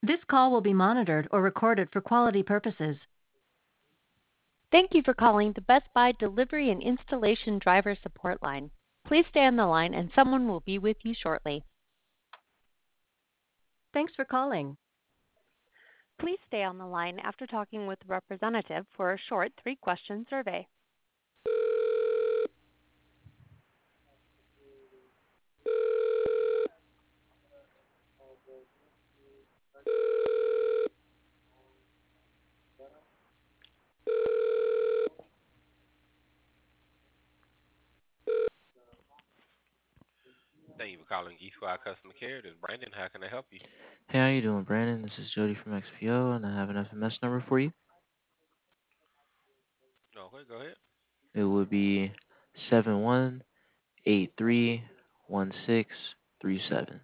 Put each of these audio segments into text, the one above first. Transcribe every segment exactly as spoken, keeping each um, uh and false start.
This call will be monitored or recorded for quality purposes. Thank you for calling the Best Buy Delivery and Installation Driver Support Line. Please stay on the line and someone will be with you shortly. Thanks for calling. Please stay on the line after talking with the representative for a short three-question survey. Thank you for calling East Squad Customer Care. This is Brandon. How can I help you? Hey, how you doing, Brandon? This is Jody from X P O, and I have an F M S number for you. Okay, go ahead. It would be seven one eight three one six three seven.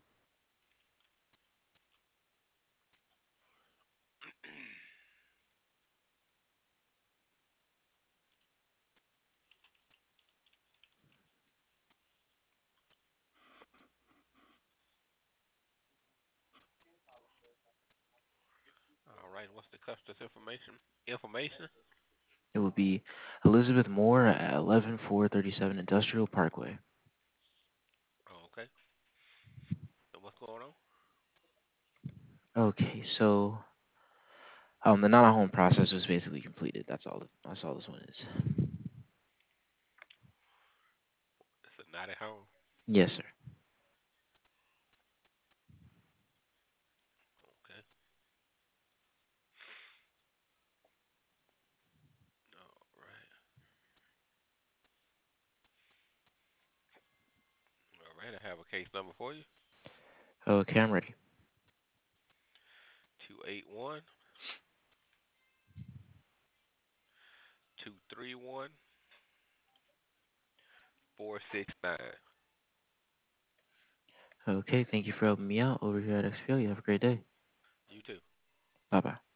All right. What's the customer's information? Information. It would be Elizabeth Moore at eleven four thirty-seven Industrial Parkway. Oh, okay. So what's going on? Okay, so um, the not home process was basically completed. That's all. That's all this one is. It's a not at home. Yes, sir. Okay. All right. All right. I have a case number for you. Okay, I'm ready. Two eight one two three one four six nine. Okay, thank you for helping me out over here at X P O. You have a great day. You too. Bye bye.